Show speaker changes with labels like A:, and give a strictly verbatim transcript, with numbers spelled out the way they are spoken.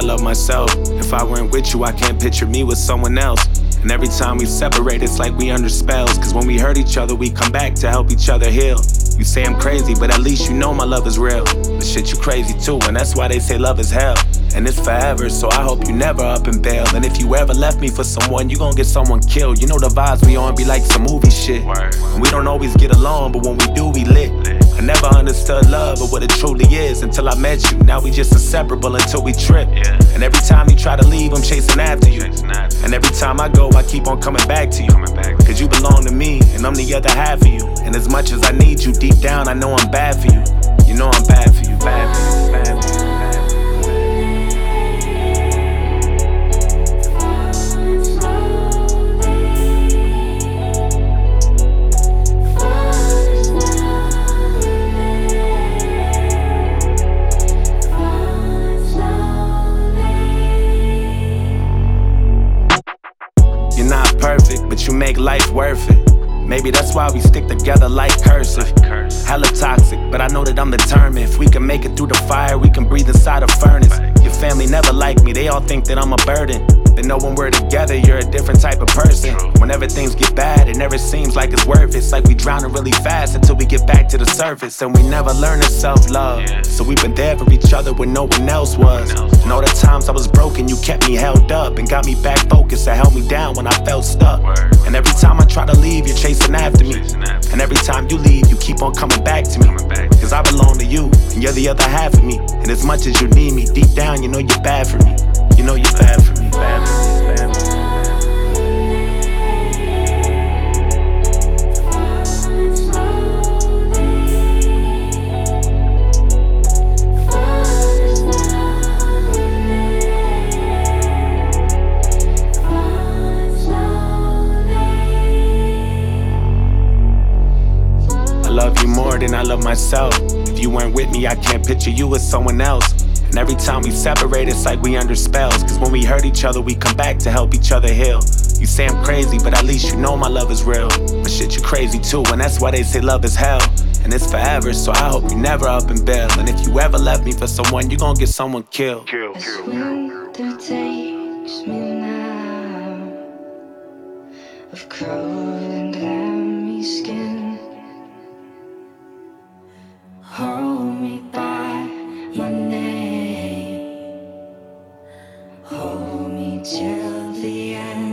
A: love myself. If I weren't with you, I can't picture me with someone else. And every time we separate, it's like we under spells. Cause when we hurt each other, we come back to help each other heal. You say I'm crazy, but at least you know my love is real. But shit, you crazy too, and that's why they say love is hell. And it's forever, so I hope you never up and bail. And if you ever left me for someone, you gon' get someone killed. You know the vibes we on be like some movie shit. And we don't always get along, but when we do, we lit. I never understood love or what it truly is until I met you. Now we just inseparable until we trip. And every time you try to leave, I'm chasing after you. And every time I go, I keep on coming back to you. Cause you belong to me, and I'm the other half of you. And as much as I need you, deep down I know I'm bad for you. You know I'm bad for you, bad for you, bad for you. Perfect, but you make life worth it. Maybe that's why we stick together like cursive. Hella toxic, but I know that I'm determined. If we can make it through the fire, we can breathe inside a furnace. Your family never like me, they all think that I'm a burden. They know when we're together, you're a different type of person. Whenever things get bad, it never seems like it's worth it. It's like we drowning really fast until we get back to the surface. And we never learn to self-love. So we've been there for each other when no one else was. And all the times I was broken, you kept me held up and got me back focused and held me down when I felt stuck. And every time I try to leave, you're chasing after me. And every time you leave, you keep on coming back to me. Cause I belong to you, and you're the other half of me. And as much as you need me, deep down you know you're bad for me. You know you're bad for me, bad for me, bad for me. I love you more than I love myself. If you weren't with me, I can't picture you with someone else. And every time we separate, it's like we under spells. Cause when we hurt each other, we come back to help each other heal. You say I'm crazy, but at least you know my love is real. But shit, you crazy too, and that's why they say love is hell. And it's forever, so I hope you never up and bail. And if you ever left me for someone, you gon' get someone killed. Kill, kill, kill.
B: Winter takes me now, of cold and clammy skin. Hold me by my name, hold me till the end.